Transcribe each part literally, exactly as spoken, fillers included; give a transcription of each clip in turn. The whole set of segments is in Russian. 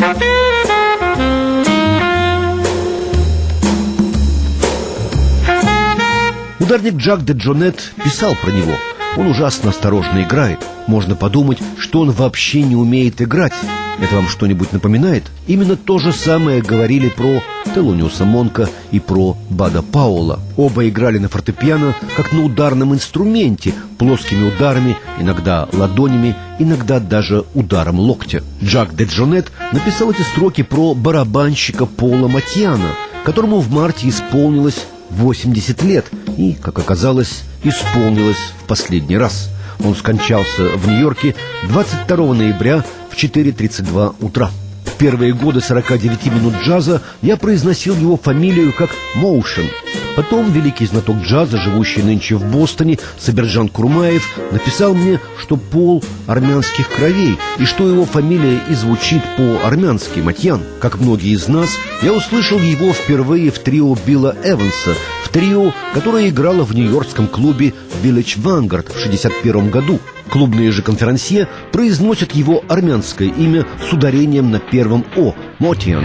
Ударник Джак де Джонет писал про него: он ужасно осторожно играет. Можно подумать, что он вообще не умеет играть. Это вам что-нибудь напоминает? Именно то же самое говорили про Телониуса Монка и про Бада Пауэлла. Оба играли на фортепиано, как на ударном инструменте, плоскими ударами, иногда ладонями, иногда даже ударом локтя. Джак де Джонет написал эти строки про барабанщика Пола Матьяна, которому в марте исполнилось восемьдесят лет и, как оказалось, исполнилось в последний раз. Он скончался в Нью-Йорке двадцать второго ноября в четыре тридцать два утра. В первые годы сорока девяти минут джаза я произносил его фамилию как Моушен. Потом великий знаток джаза, живущий нынче в Бостоне, Сабирджан Курмаев, написал мне, что Пол армянских кровей и что его фамилия и звучит по-армянски — Матьян. Как многие из нас, я услышал его впервые в трио Билла Эванса, в трио, которое играло в нью-йоркском клубе Village Vanguard в шестьдесят первом году. Клубные же конферансье произносят его армянское имя с ударением на первом «о» — Мотьян.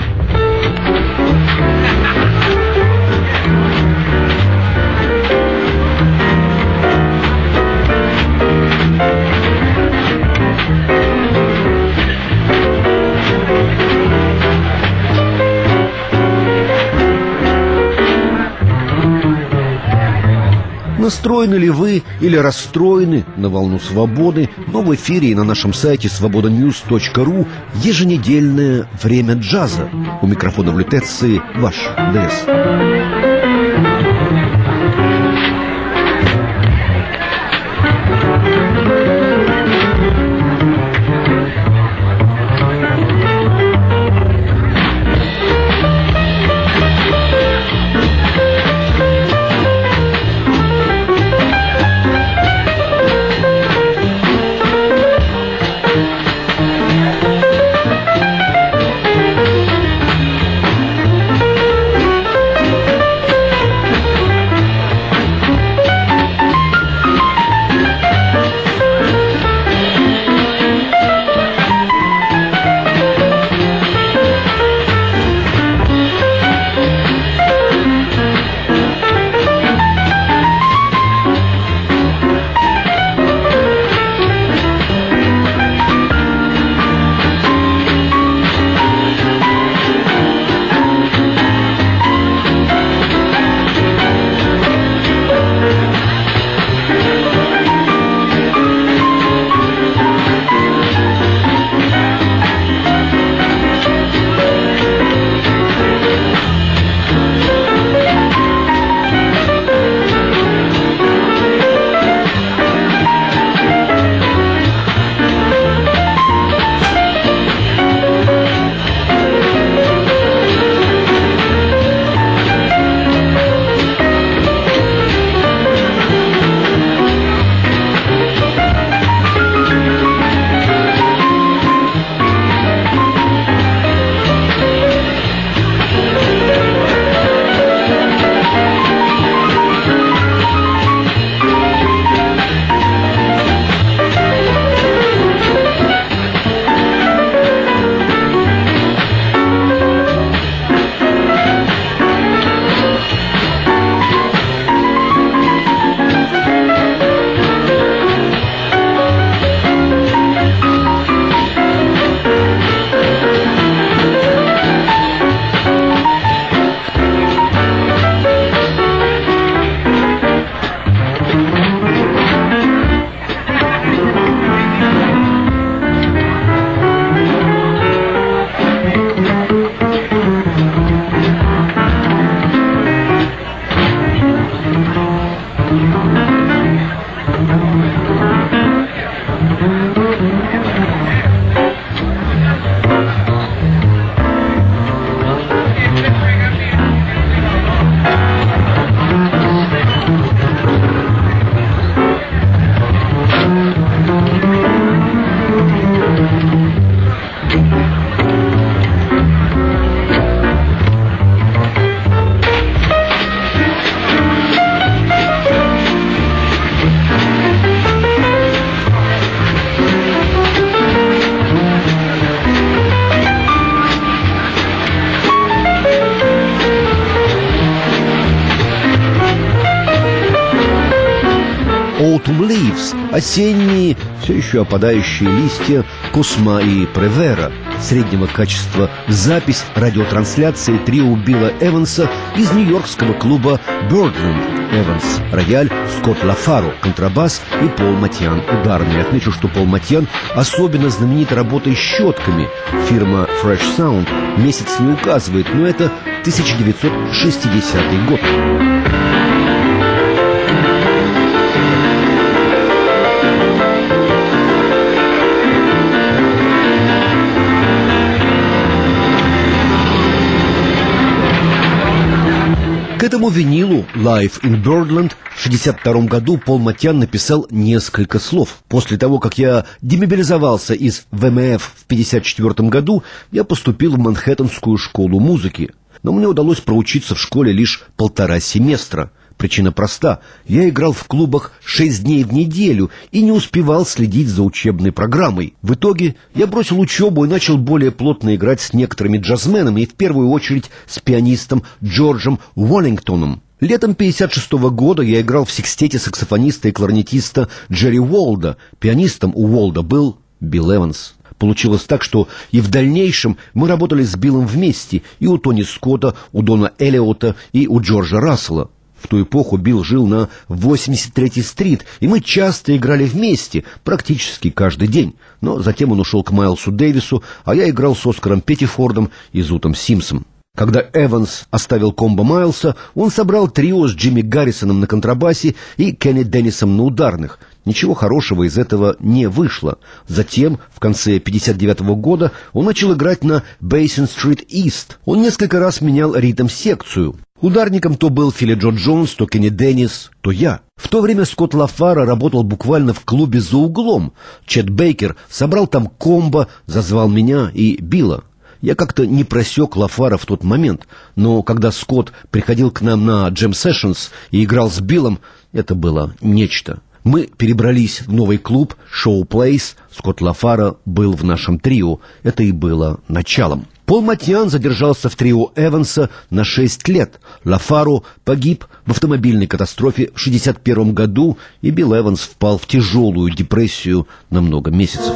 Настроены ли вы или расстроены на волну свободы, но в эфире и на нашем сайте свобода ньюс точка ру еженедельное время джаза. У микрофона в лютеции ваш ДС. Autumn Leaves, осенние, все еще опадающие листья Косма и Превера. Среднего качества запись радиотрансляции трио Билла Эванса из нью-йоркского клуба Birdland. Эванс — рояль, Скотт Лафаро — контрабас и Пол Матьян — ударный. Отмечу, что Пол Матьян особенно знаменит работой щетками. Фирма Fresh Sound месяц не указывает, но это тысяча девятьсот шестидесятый год. К этому винилу «Live in Birdland» в шестьдесят втором году Пол Матьян написал несколько слов. После того, как я демобилизовался из вэ эм эф в пятьдесят четвёртом году, я поступил в Манхэттенскую школу музыки. Но мне удалось проучиться в школе лишь полтора семестра. Причина проста. Я играл в клубах шесть дней в неделю и не успевал следить за учебной программой. В итоге я бросил учебу и начал более плотно играть с некоторыми джазменами, и в первую очередь с пианистом Джорджем Уоллингтоном. Летом пятьдесят шестого года я играл в секстете саксофониста и кларнетиста Джерри Уолда. Пианистом у Уолда был Билл Эванс. Получилось так, что и в дальнейшем мы работали с Биллом вместе, и у Тони Скотта, у Дона Эллиота, и у Джорджа Рассела. В ту эпоху Билл жил на восемьдесят третьей стрит, и мы часто играли вместе, практически каждый день. Но затем он ушел к Майлсу Дэвису, а я играл с Оскаром Петтифордом и Зутом Симсом. Когда Эванс оставил комбо Майлса, он собрал трио с Джимми Гаррисоном на контрабасе и Кенни Деннисом на ударных. Ничего хорошего из этого не вышло. Затем, в конце пятьдесят девятого года, он начал играть на Бейсин-стрит Ист. Он несколько раз менял ритм-секцию. Ударником то был Филли Джо Джонс, то Кенни Деннис, то я. В то время Скотт Лафаро работал буквально в клубе за углом. Чет Бейкер собрал там комбо, зазвал меня и Билла. Я как-то не просек Лафаро в тот момент, но когда Скотт приходил к нам на джем-сессионс и играл с Биллом, это было нечто. Мы перебрались в новый клуб «Шоу Плейс». Скотт Лафаро был в нашем трио. Это и было началом. Пол Матьян задержался в трио Эванса на шесть лет. Лафаро погиб в автомобильной катастрофе в шестьдесят первом году, и Билл Эванс впал в тяжелую депрессию на много месяцев.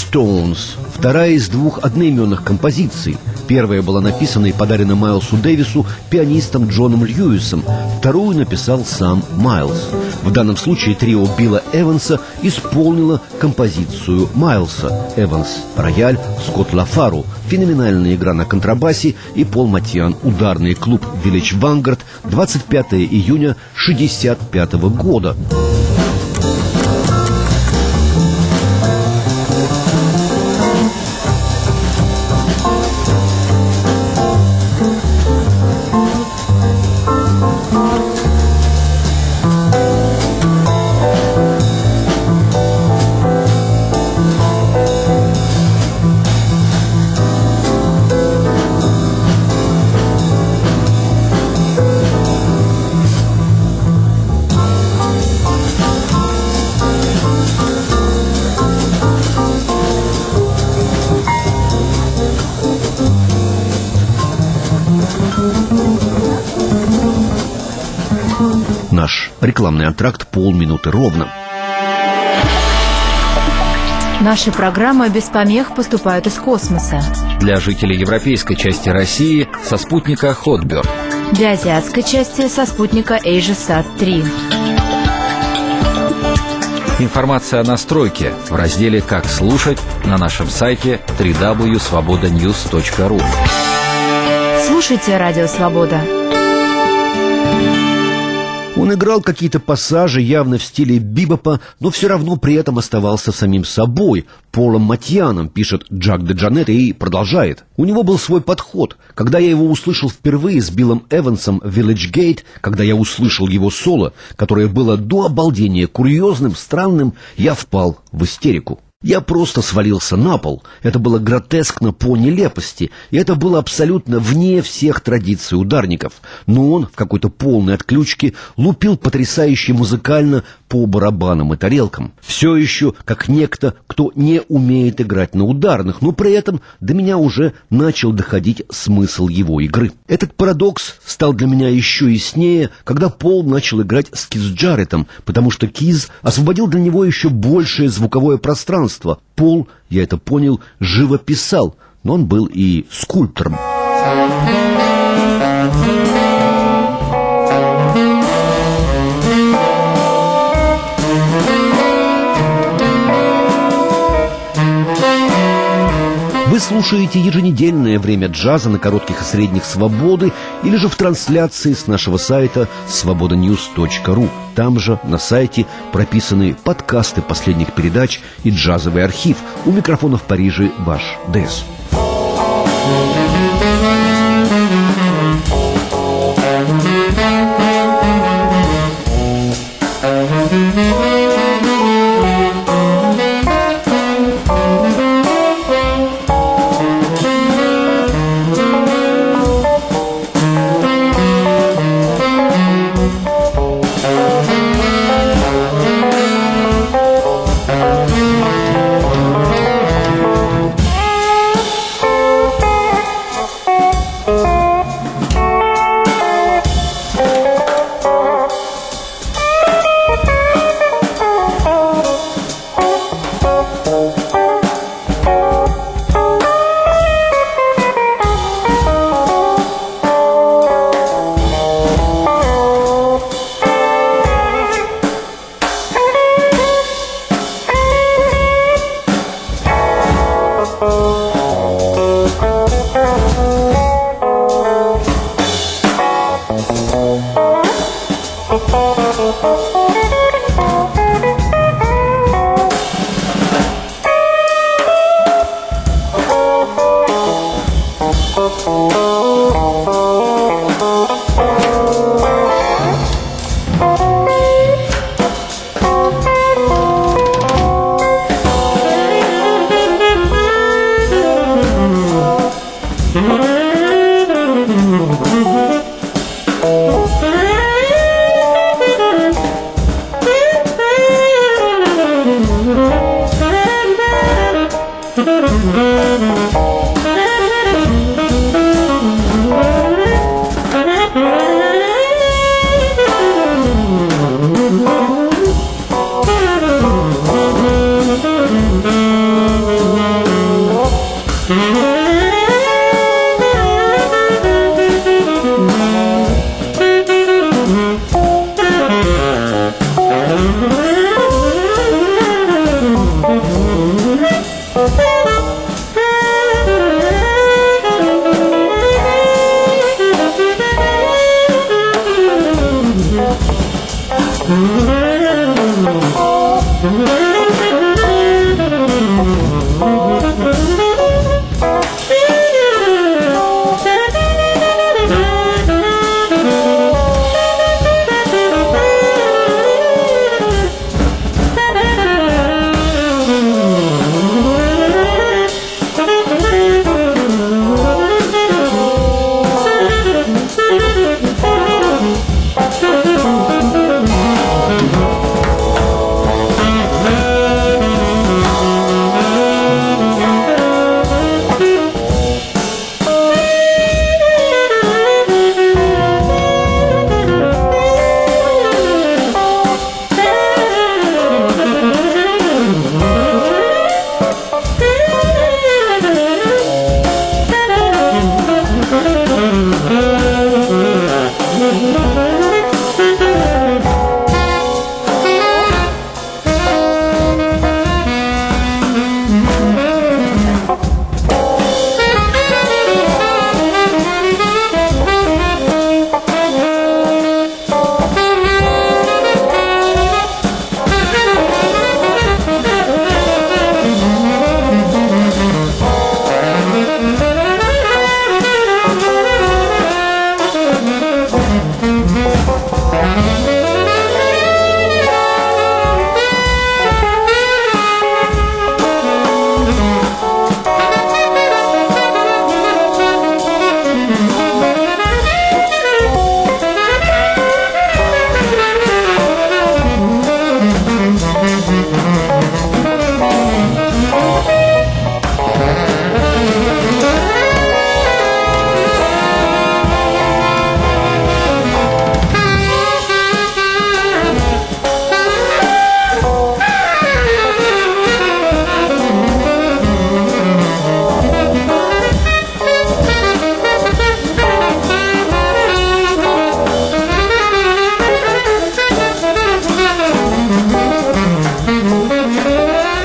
Stones, вторая из двух одноименных композиций. Первая была написана и подарена Майлсу Дэвису пианистом Джоном Льюисом, вторую написал сам Майлз. В данном случае трио Билла Эванса исполнило композицию Майлса. Эванс – рояль, Скотт Лафару – феноменальная игра на контрабасе и Пол Матьян – ударный клуб Village Vanguard, двадцать пятого июня шестьдесят пятого года. Наш рекламный антракт полминуты ровно. Наши программы без помех поступают из космоса. Для жителей европейской части России со спутника Hotbird. Для азиатской части со спутника AsiaSat три. Информация о настройке в разделе «Как слушать» на нашем сайте дабл ю дабл ю дабл ю точка свобода ньюс точка ру. Слушайте Радио Свобода. Он играл какие-то пассажи явно в стиле бибопа, но все равно при этом оставался самим собой, Полом Матьяном, пишет Джак де Джонет и продолжает. У него был свой подход. Когда я его услышал впервые с Биллом Эвансом в Village Gate, когда я услышал его соло, которое было до обалдения курьезным, странным, я впал в истерику. Я просто свалился на пол. Это было гротескно по нелепости, и это было абсолютно вне всех традиций ударников. Но он в какой-то полной отключке лупил потрясающе музыкально по барабанам и тарелкам. Все еще как некто, кто не умеет играть на ударных, но при этом до меня уже начал доходить смысл его игры. Этот парадокс стал для меня еще яснее, когда Пол начал играть с Киз Джареттом, потому что Киз освободил для него еще большее звуковое пространство. Пол, я это понял, живо писал, но он был и скульптором. Вы слушаете еженедельное время джаза на коротких и средних свободы или же в трансляции с нашего сайта свобода ньюс точка ру. Там же на сайте прописаны подкасты последних передач и джазовый архив. У микрофона в Париже ваш Дэс.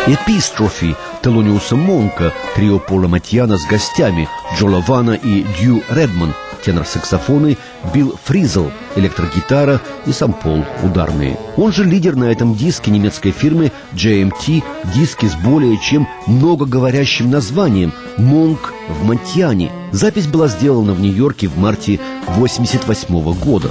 Epistrophe Телониуса Монка, трио Пола Матьяна с гостями Джо Лавана и Дью Редман, тенор-саксофоны, Билл Фризел, электрогитара и сам Пол ударные. Он же лидер на этом диске немецкой фирмы джей эм ти, диски с более чем многоговорящим названием «Монк в Матьяне». Запись была сделана в Нью-Йорке в марте восемьдесят восьмого года.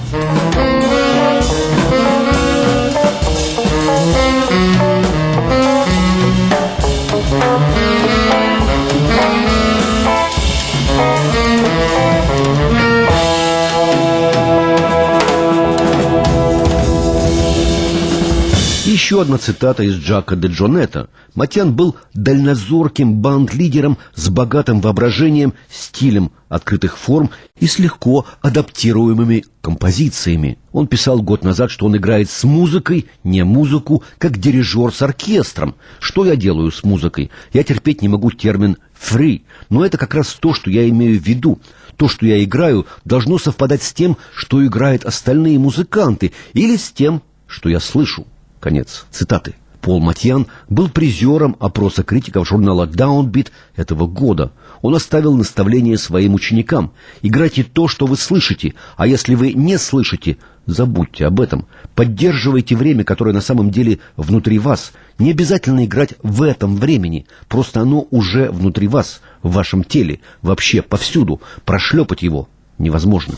Еще одна цитата из Джака де Джонетта. Матьян был дальнозорким банд-лидером с богатым воображением, стилем открытых форм и с легко адаптируемыми композициями. Он писал год назад, что он играет с музыкой, не музыку, как дирижер с оркестром. Что я делаю с музыкой? Я терпеть не могу термин «free», но это как раз то, что я имею в виду. То, что я играю, должно совпадать с тем, что играют остальные музыканты, или с тем, что я слышу. Конец цитаты. Пол Матьян был призером опроса критиков журнала Downbeat этого года. Он оставил наставление своим ученикам: играйте то, что вы слышите, а если вы не слышите, забудьте об этом. Поддерживайте время, которое на самом деле внутри вас. Не обязательно играть в этом времени, просто оно уже внутри вас, в вашем теле, вообще повсюду. Прошлепать его невозможно.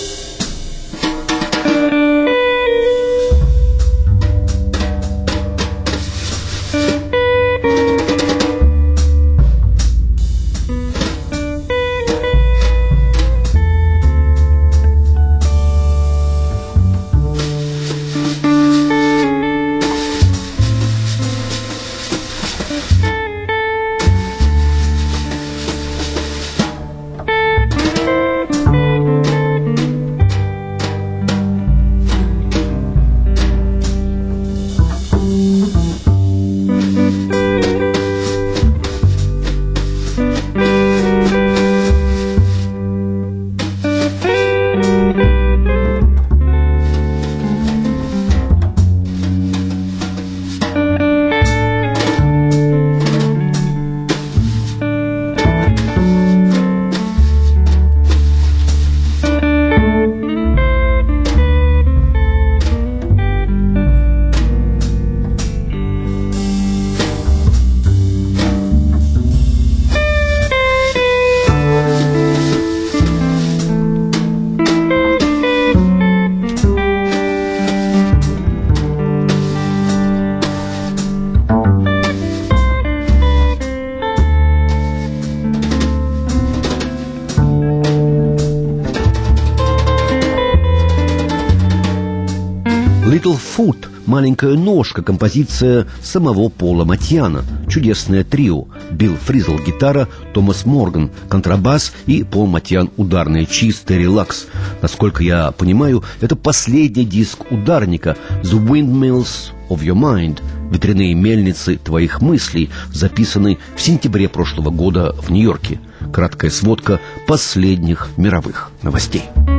«Little Foot» — «Маленькая ножка», композиция самого Пола Матьяна. Чудесное трио: Билл Фризел — гитара, Томас Морган — контрабас и Пол Матьян — ударный, чистый релакс. Насколько я понимаю, это последний диск ударника «The Windmills of Your Mind» — «Ветряные мельницы твоих мыслей», записанный в сентябре прошлого года в Нью-Йорке. Краткая сводка последних мировых новостей.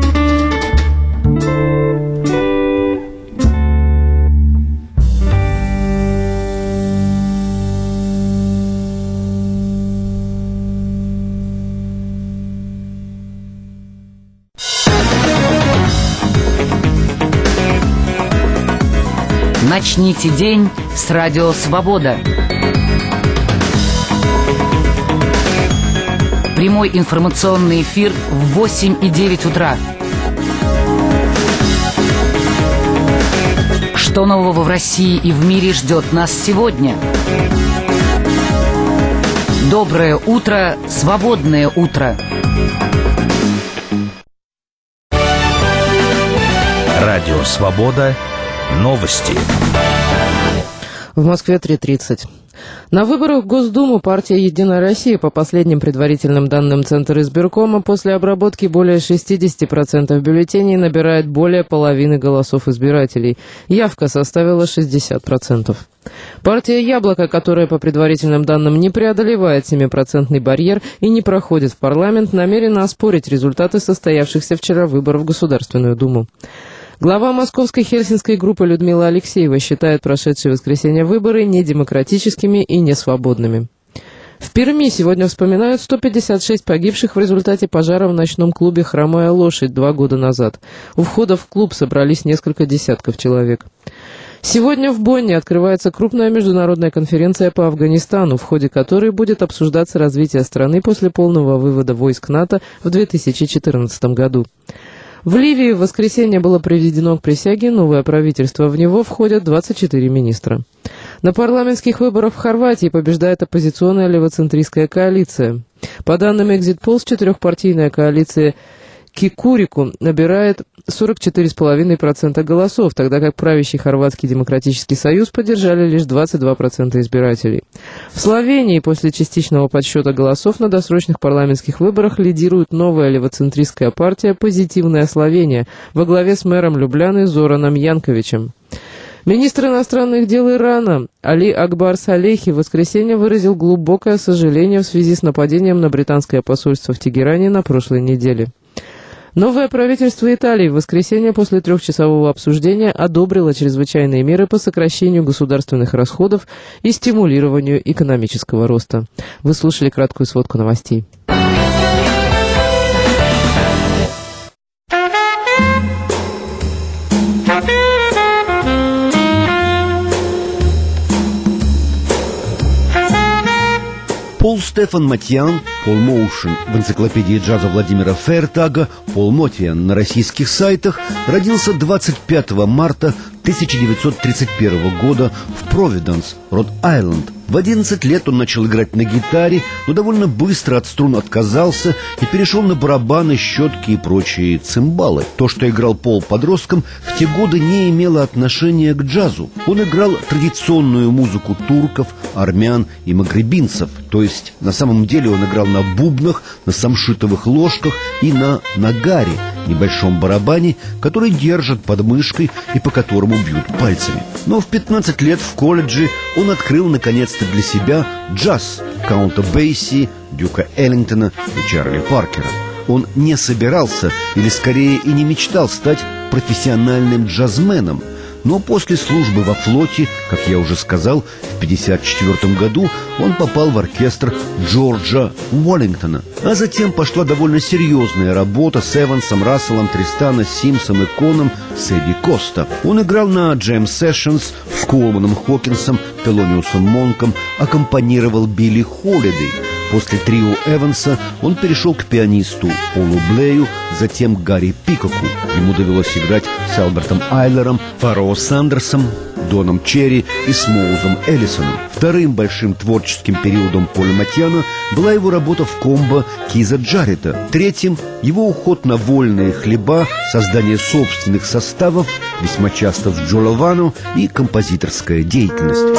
Начните день с радио «Свобода». Прямой информационный эфир в восемь и девять утра. Что нового в России и в мире ждет нас сегодня? Доброе утро, свободное утро. Радио «Свобода». Новости. В Москве три тридцать. На выборах в Госдуму партия «Единая Россия» по последним предварительным данным Центра избиркома после обработки более шестьдесят процентов бюллетеней набирает более половины голосов избирателей. Явка составила шестьдесят процентов. Партия «Яблоко», которая по предварительным данным не преодолевает семипроцентный барьер и не проходит в парламент, намерена оспорить результаты состоявшихся вчера выборов в Государственную Думу. Глава московской хельсинской группы Людмила Алексеева считает прошедшие в воскресенье выборы недемократическими и несвободными. В Перми сегодня вспоминают сто пятьдесят шесть погибших в результате пожара в ночном клубе «Хромая лошадь» два года назад. У входа в клуб собрались несколько десятков человек. Сегодня в Бонне открывается крупная международная конференция по Афганистану, в ходе которой будет обсуждаться развитие страны после полного вывода войск НАТО в две тысячи четырнадцатом году. В Ливии в воскресенье было приведено к присяге новое правительство. В него входят двадцать четыре министра. На парламентских выборах в Хорватии побеждает оппозиционная левоцентристская коалиция. По данным Exit Polls, четырехпартийная коалиция Кикурику набирает сорок четыре целых пять десятых процента голосов, тогда как правящий Хорватский демократический союз поддержали лишь двадцать два процента избирателей. В Словении после частичного подсчета голосов на досрочных парламентских выборах лидирует новая левоцентристская партия «Позитивная Словения» во главе с мэром Любляны Зораном Янковичем. Министр иностранных дел Ирана Али Акбар Салехи в воскресенье выразил глубокое сожаление в связи с нападением на британское посольство в Тегеране на прошлой неделе. Новое правительство Италии в воскресенье после трехчасового обсуждения одобрило чрезвычайные меры по сокращению государственных расходов и стимулированию экономического роста. Вы слушали краткую сводку новостей. Пол Стефан Матьян, Пол Моушен в энциклопедии джаза Владимира Фейертага, Пол Мотьян на российских сайтах, родился двадцать пятого марта тысяча девятьсот тридцать первого года в Провиденс, Род-Айленд. В одиннадцать лет он начал играть на гитаре, но довольно быстро от струн отказался и перешел на барабаны, щетки и прочие цимбалы. То, что играл Пол подростком, в те годы не имело отношения к джазу. Он играл традиционную музыку турков, армян и магребинцев. То есть на самом деле он играл на бубнах, на самшитовых ложках и на нагаре, небольшом барабане, который держат под мышкой и по которому бьют пальцами. Но в пятнадцать лет в колледже он открыл наконец-то для себя джаз Каунта Бейси, Дюка Эллингтона и Чарли Паркера. Он не собирался, или скорее и не мечтал стать профессиональным джазменом. Но после службы во флоте, как я уже сказал, в пятьдесят четвёртом году он попал в оркестр Джорджа Уоллингтона. А затем пошла довольно серьезная работа с Эвансом, Расселом, Тристана, Симсом и Коном с Эдди Коста. Он играл на Джем Сешенс с Колманом Хокинсом, Телониусом Монком, аккомпанировал Билли Холидей. После трио Эванса он перешел к пианисту Полу Блею, затем к Гарри Пикоку. Ему довелось играть с Альбертом Айлером, Фаро Сандерсом, Доном Черри и Смоузом Эллисоном. Вторым большим творческим периодом Поля Матьяна была его работа в комбо Киза Джарета. Третьим – его уход на вольные хлеба, создание собственных составов, весьма часто в Джо Лавано, и композиторская деятельность.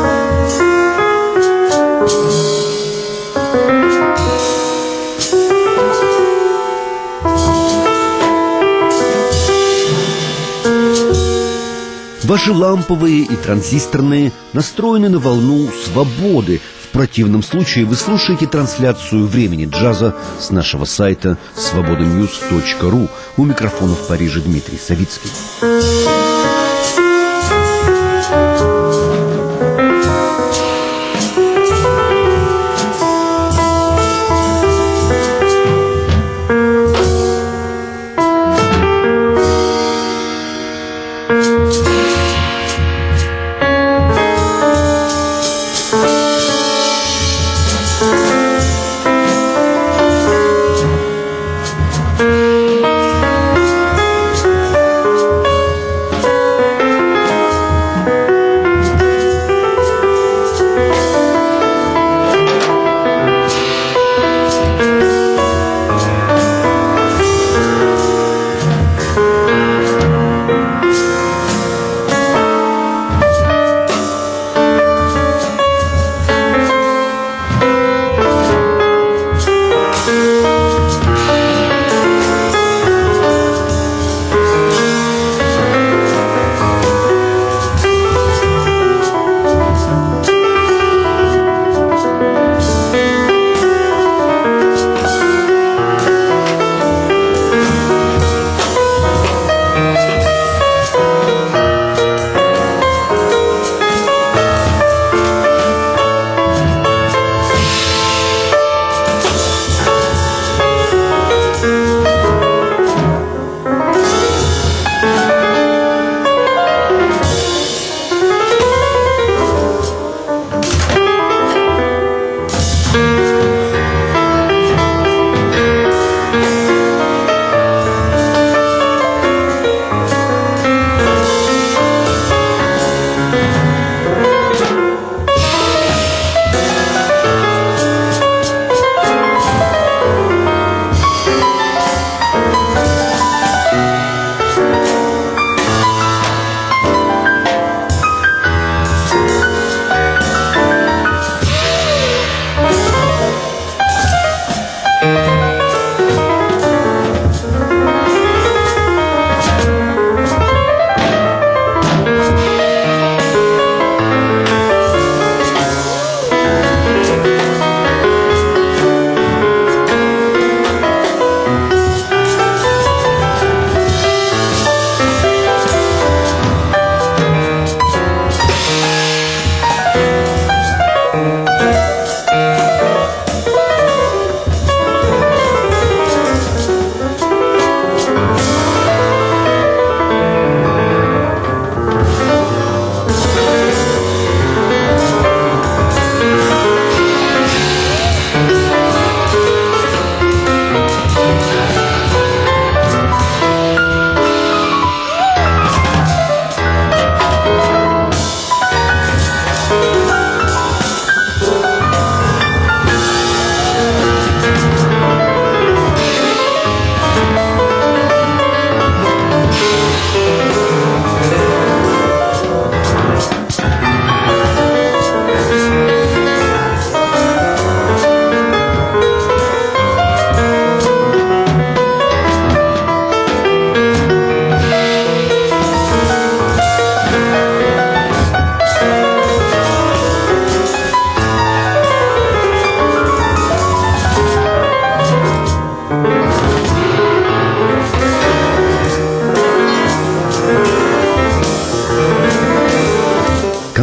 Ваши ламповые и транзисторные настроены на волну свободы. В противном случае вы слушаете трансляцию времени джаза с нашего сайта свобода ньюс точка ру. У микрофона в Париже Дмитрий Савицкий.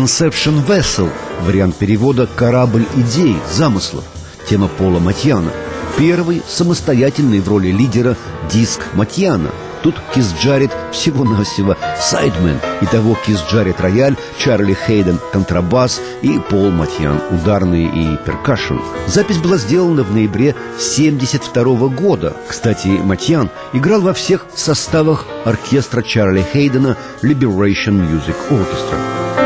«Conception Vessel», вариант перевода «Корабль идей, замыслов», тема Пола Матьяна. Первый самостоятельный в роли лидера диск Матьяна. Тут Кис Джаред всего-навсего сайдмен. Итого Кис Джаред рояль, Чарли Хейден контрабас и Пол Матьян ударные и перкашн. Запись была сделана в ноябре семьдесят второго года. Кстати, Матьян играл во всех составах оркестра Чарли Хейдена Liberation Music Orchestra.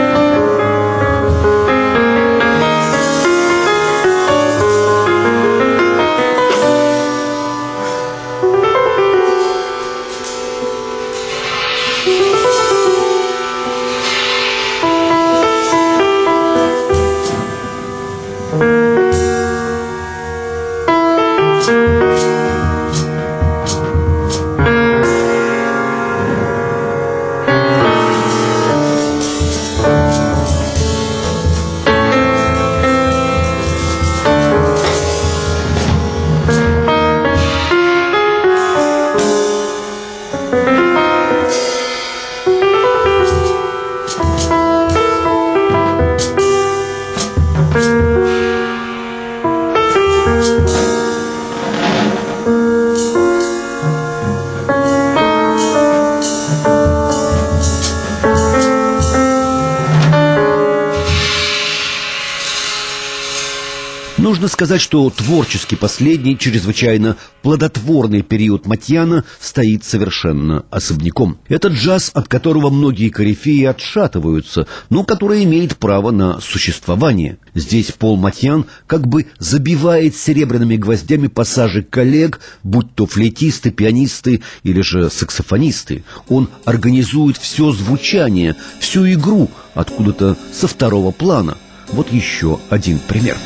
Нужно сказать, что творчески последний, чрезвычайно плодотворный период Матьяна стоит совершенно особняком. Это джаз, от которого многие корифеи отшатываются, но который имеет право на существование. Здесь Пол Матьян как бы забивает серебряными гвоздями пассажи коллег, будь то флейтисты, пианисты или же саксофонисты. Он организует все звучание, всю игру откуда-то со второго плана. Вот еще один пример.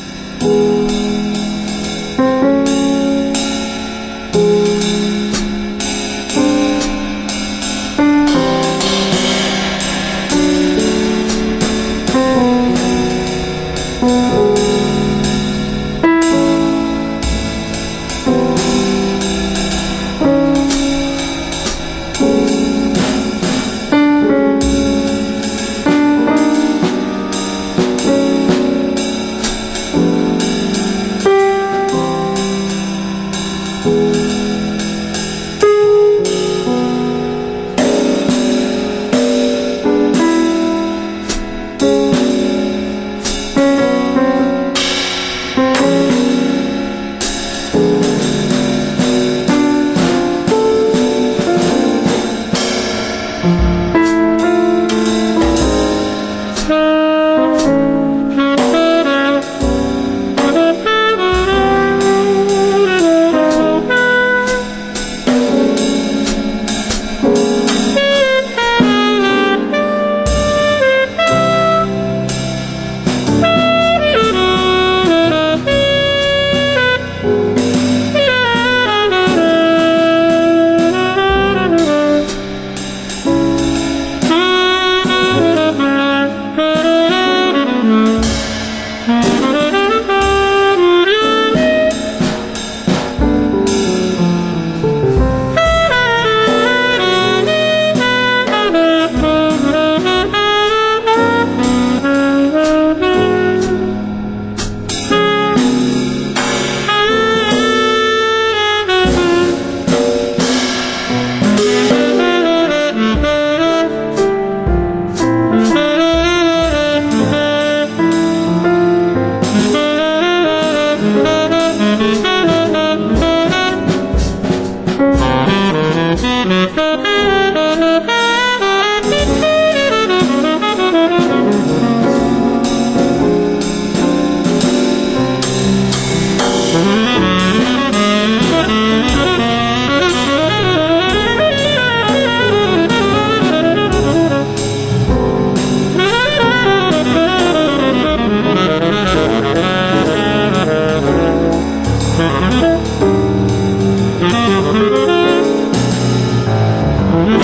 Mm-hmm.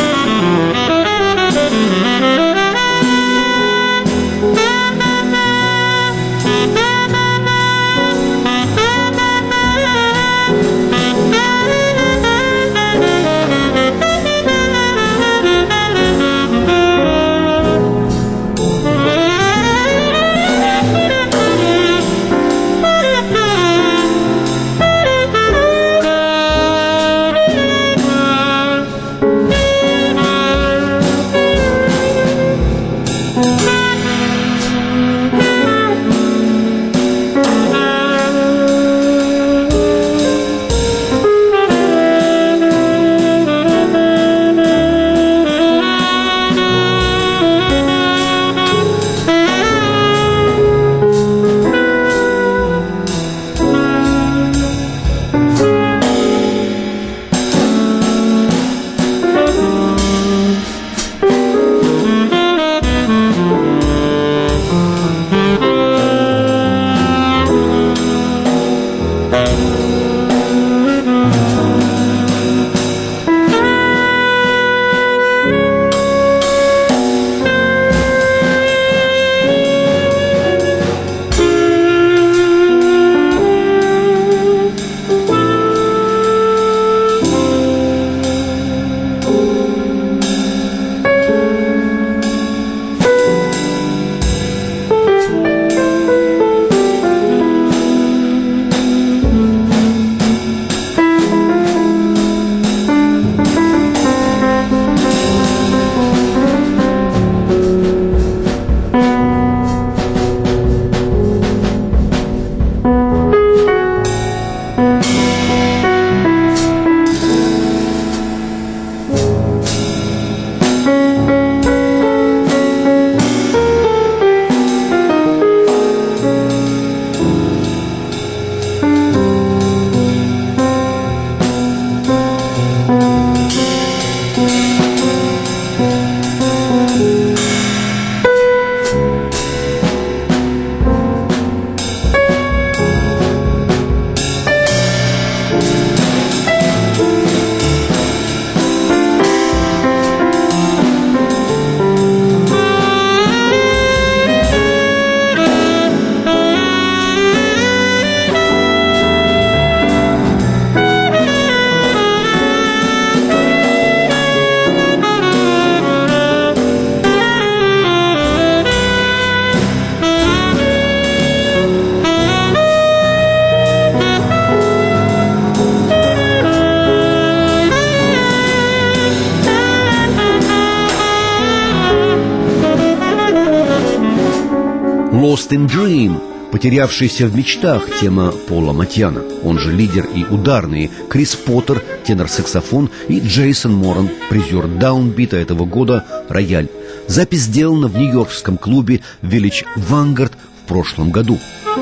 Lost in Dream, потерявшийся в мечтах, тема Пола Матьяна. Он же лидер и ударные, Крис Поттер, тенор-саксофон, и Джейсон Моран, призер даунбита этого года, рояль. Запись сделана в нью-йоркском клубе Village Vanguard в прошлом году.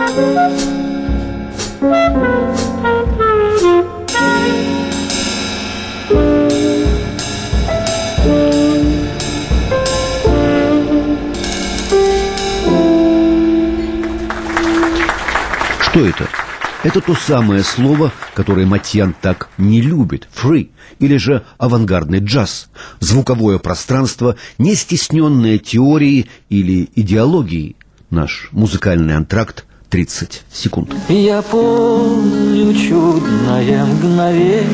Что это? Это то самое слово, которое Матьян так не любит – free, или же авангардный джаз. Звуковое пространство, не стесненное теорией или идеологией. Наш музыкальный антракт – тридцать секунд. Я помню чудное мгновение.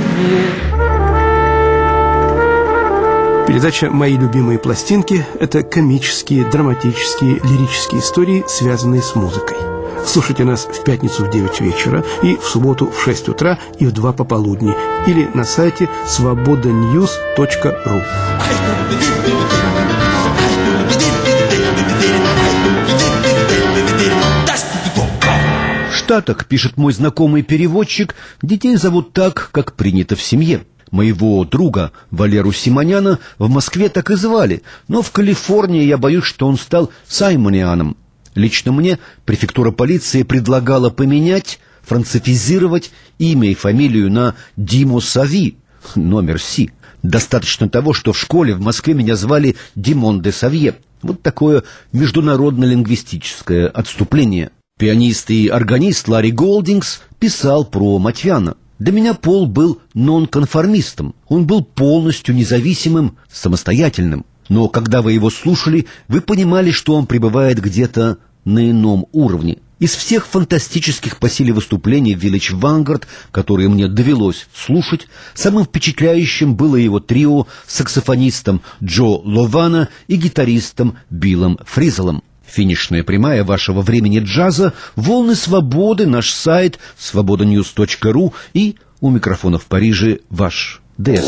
Передача «Мои любимые пластинки» – это комические, драматические, лирические истории, связанные с музыкой. Слушайте нас в пятницу в девять вечера и в субботу в шесть утра и в два пополудни или на сайте свобода ньюс точка ру. В Штатах, пишет мой знакомый переводчик, детей зовут так, как принято в семье. Моего друга Валеру Симоняна в Москве так и звали, но в Калифорнии я боюсь, что он стал Саймонианом. Лично мне префектура полиции предлагала поменять, францифизировать имя и фамилию на Димо Сави, номер Си. Достаточно того, что в школе в Москве меня звали Димон де Савье. Вот такое международно-лингвистическое отступление. Пианист и органист Ларри Голдингс писал про Матьяна. Для меня Пол был нонконформистом. Он был полностью независимым, самостоятельным. Но когда вы его слушали, вы понимали, что он пребывает где-то на ином уровне. Из всех фантастических по силе выступлений в Village Vanguard, которые мне довелось слушать, самым впечатляющим было его трио с саксофонистом Джо Лована и гитаристом Биллом Фризелом. Финишная прямая вашего времени джаза, волны свободы, наш сайт свобода ньюс точка ру и у микрофона в Париже ваш ДС.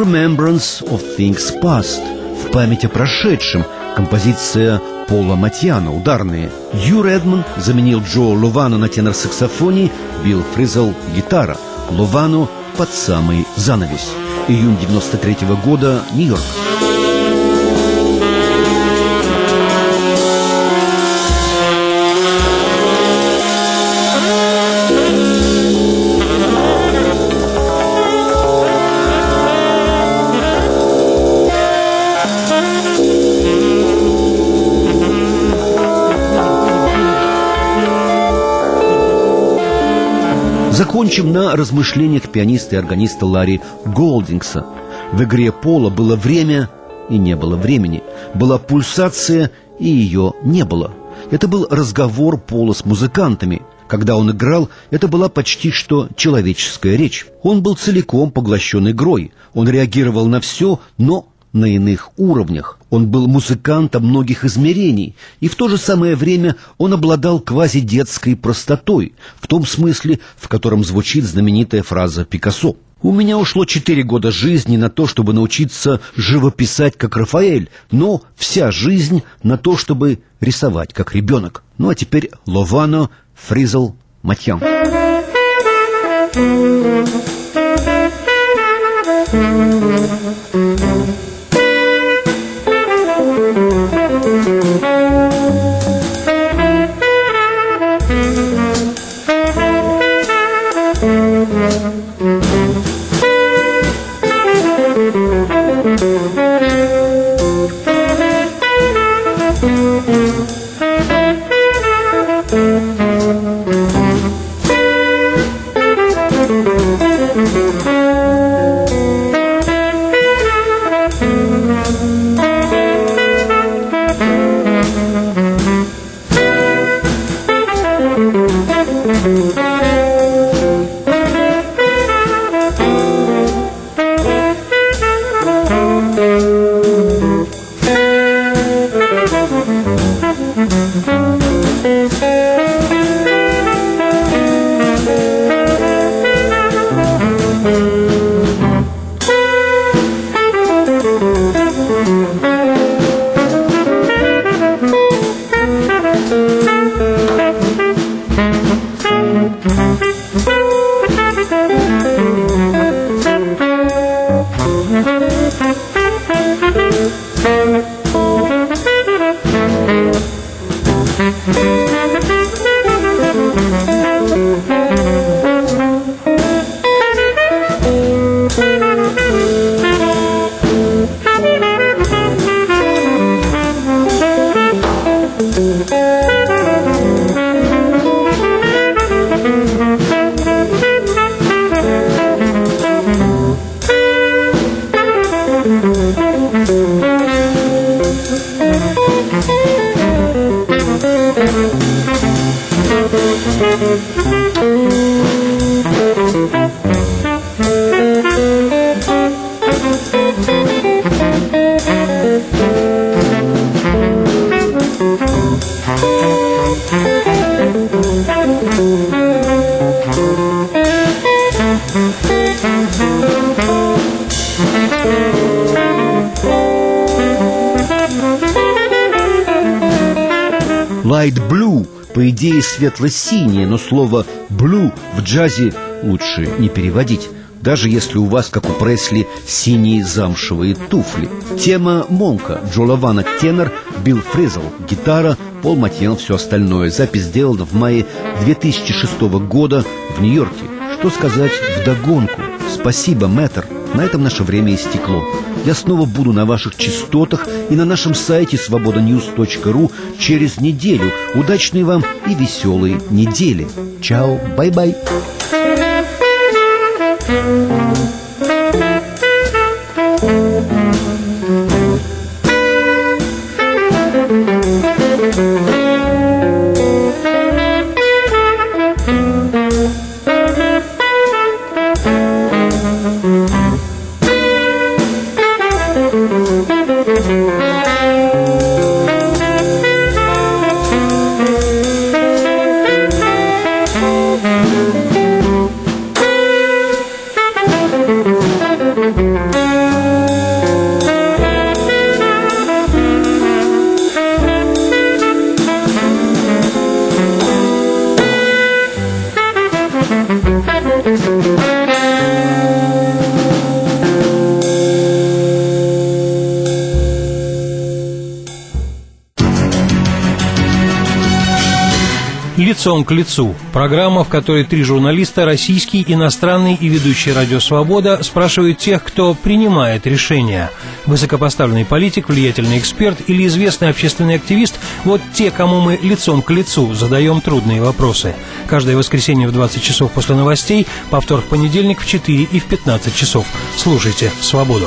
Remembrance of Things Past, в память о прошедшем, композиция Пола Матьяна, ударные. Хью Редман заменил Джо Ловано на тенор-саксофоне, Билл Фризел — гитара, Ловано под самый занавес. Июнь девяносто третьего года, Нью-Йорк. Закончим на размышлениях пианиста и органиста Ларри Голдингса. В игре Пола было время и не было времени. Была пульсация и ее не было. Это был разговор Пола с музыкантами. Когда он играл, это была почти что человеческая речь. Он был целиком поглощен игрой. Он реагировал на все, но на иных уровнях. Он был музыкантом многих измерений, и в то же самое время он обладал квазидетской простотой, в том смысле, в котором звучит знаменитая фраза Пикассо. «У меня ушло четыре года жизни на то, чтобы научиться живописать, как Рафаэль, но вся жизнь на то, чтобы рисовать, как ребенок». Ну а теперь Ловано, Фризел, Матьян. Light Blue, по идее, светло-синее, но слово «blue» в джазе лучше не переводить, даже если у вас, как у Пресли, синие замшевые туфли. Тема Монка, Джо Ловано — тенор, Билл Фризел — гитара, Пол Матьян — все остальное. Запись сделана в мае две тысячи шестого года в Нью-Йорке. Что сказать вдогонку? Спасибо, мэтр. На этом наше время истекло. Я снова буду на ваших частотах и на нашем сайте свобода ньюс точка ру через неделю. Удачной вам и веселой недели. Чао, бай-бай. «Лицом к лицу». Программа, в которой три журналиста, российский, иностранный и ведущий «Радио Свобода», спрашивают тех, кто принимает решения. Высокопоставленный политик, влиятельный эксперт или известный общественный активист – вот те, кому мы лицом к лицу задаем трудные вопросы. Каждое воскресенье в двадцать часов после новостей, повтор в понедельник в четыре и в пятнадцать часов. Слушайте «Свободу».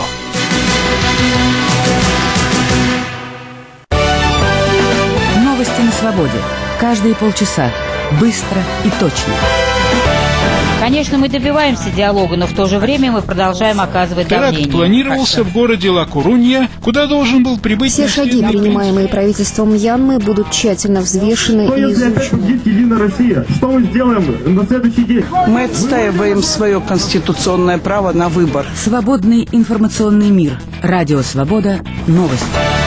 Новости на свободе. Каждые полчаса. Быстро и точно. Конечно, мы добиваемся диалога, но в то же время мы продолжаем оказывать давление. Теракт планировался в городе Ла-Корунья, куда должен был прибыть... Все шаги, принимаемые правительством Мьянмы, будут тщательно взвешены что, и изучены. Единая Россия? Что мы сделаем на следующий день? Мы отстаиваем свое конституционное право на выбор. Свободный информационный мир. Радио Свобода. Новости.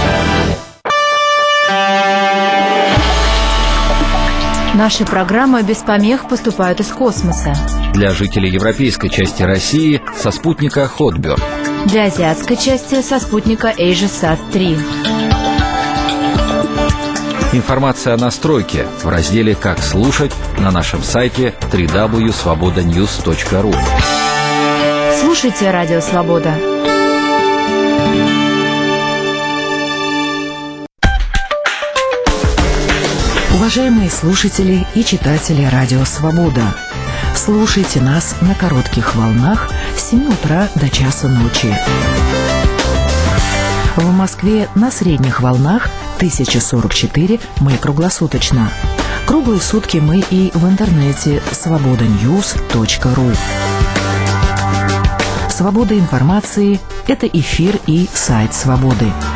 Наши программы без помех поступают из космоса. Для жителей европейской части России со спутника Хотберг. Для азиатской части со спутника AsiaSat три. Информация о настройке в разделе «Как слушать» на нашем сайте дабл ю дабл ю дабл ю точка свобода ньюс точка ру. Слушайте «Радио Свобода». Уважаемые слушатели и читатели «Радио Свобода», слушайте нас на коротких волнах с семи утра до часа ночи. В Москве на средних волнах тысяча сорок четыре мы круглосуточно. Круглые сутки мы и в интернете свобода ньюс точка ру. Свобода информации – это эфир и сайт «Свободы».